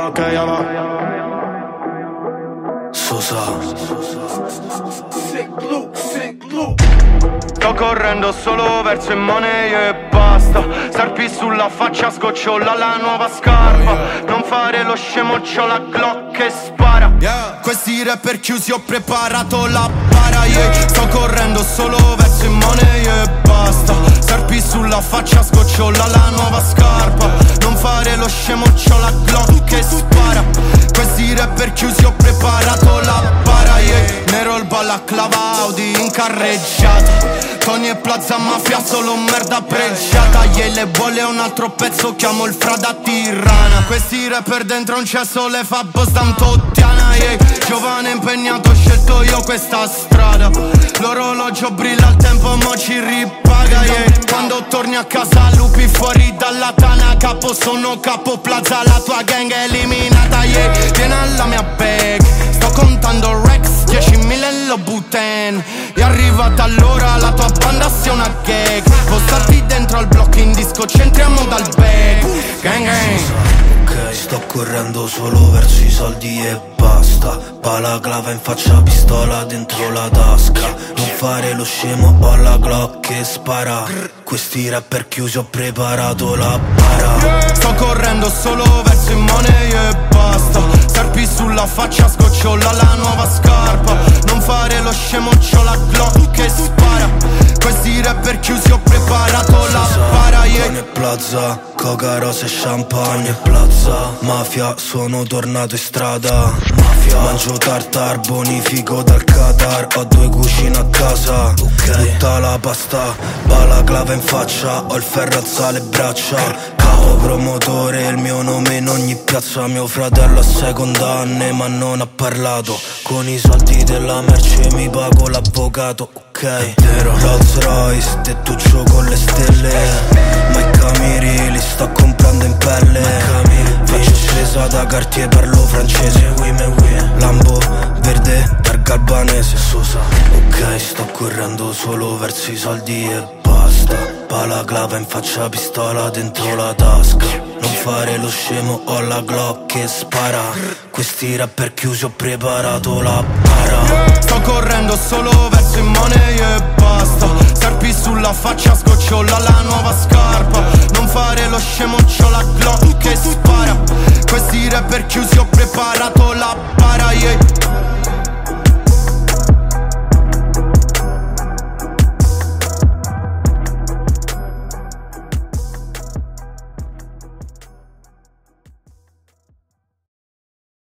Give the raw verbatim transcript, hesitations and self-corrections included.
Ok, allora sto correndo solo verso il money e basta. Serpi sulla faccia, sgocciola la nuova scarpa. Non fare lo scemo, c'ho la Glock che spara. Yeah. Questi rapper chiusi ho preparato la para, yeah. Sto correndo solo verso il money e basta. Serpi sulla faccia, sgocciola la nuova scarpa. Non fare lo scemo, c'ho la Glock che spara. Questi rapper chiusi ho preparato la para, yeah. Nero il balaclava, Audi in carreggiata. Tony e Plaza Mafia, solo merda pregiata. Yeah, le vuole un altro pezzo, chiamo il frada Tirana. Questi rapper dentro un cesso le fa Bostan Tottiana, yeah. Giovane impegnato, ho scelto io questa strada. L'orologio brilla al tempo, mo ci ripaga, yeah. Quando torni a casa lupi fuori dalla tana. Capo sono capo Plaza, la tua gang è eliminata, yeah. Vieni alla mia bag, sto contando Rex, diecimila e lo buten. È arrivata l'ora, la tua banda sia una gag. Postati dentro al blocco in disco, centriamo dal back. Gang gang. Ok, sto correndo solo verso i soldi e basta. Balaclava in faccia, pistola dentro la tasca. Non fare lo scemo, ho la Glock che spara. Questi rapper chiusi ho preparato la para. Sto correndo solo verso il money e basta. Serpi sulla faccia, sgocciola la nuova scarpa. Non fare lo scemo, c'ho la Glock che spara. Questi rapper chiusi ho preparato la para, yeah. Tony e Plaza, coca, rose e champagne. Plaza, mafia, sono tornato in strada. Mafia, mangio tartar, bonifico dal Qatar. Ho due cucine a casa, okay. Tutta la pasta, balaclava in faccia. Ho il ferro alza le braccia. Capo promotore, il mio nome in ogni piazza. Mio fratello ha sei condanne ma non ha parlato. Con i soldi della merce mi pago l'avvocato, ok. Rolls Royce, tettuccio con le stelle. Ma i camiri li sto comprando in pelle. Faccio scesa da Cartier, parlo francese. Lambo verde, targa albanese. Ok, sto correndo solo verso i soldi e basta. Balaclava in faccia, pistola dentro la tasca. Non fare lo scemo, ho la Glock che spara. Questi rapper chiusi ho preparato la para. Sto correndo solo verso il money e basta. Serpi sulla faccia, sgocciola la nuova scarpa. Non fare lo scemo, c'ho la Glock che spara. Questi rapper chiusi ho preparato la para, yeah.